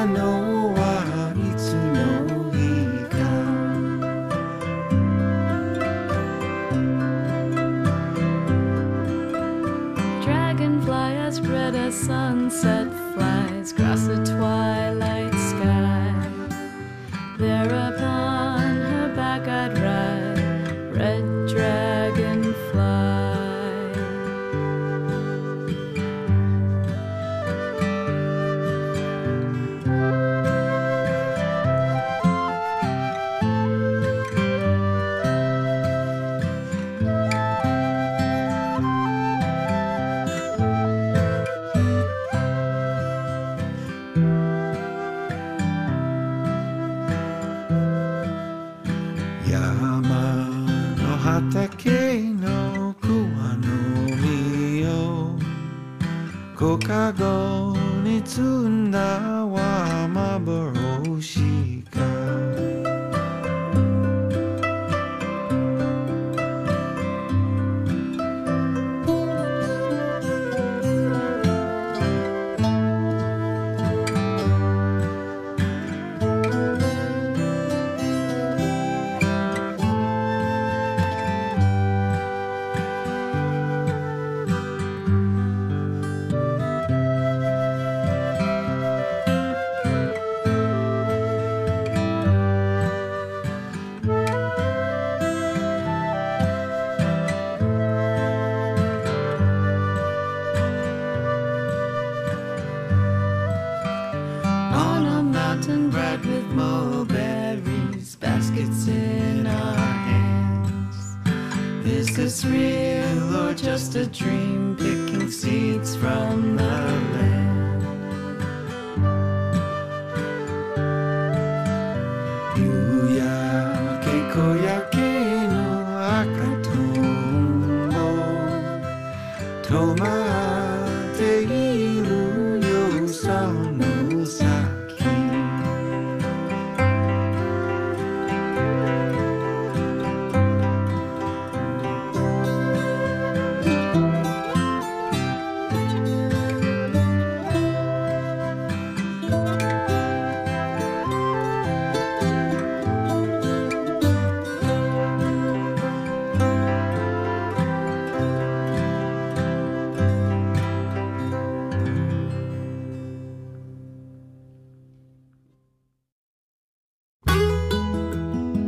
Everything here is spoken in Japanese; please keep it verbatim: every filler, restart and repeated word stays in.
のはいつの日か。 Dragonfly as red as sunset flies across the twilight sky. There upon her back I'd ride, red dragonfly. 山の畑の桑の実を小かごに積んだは幻か。On a mountain bright with mulberries, baskets in our hands. Is this real or just a dream, picking seeds from the land?夕焼け小焼けの赤とんぼ止まっている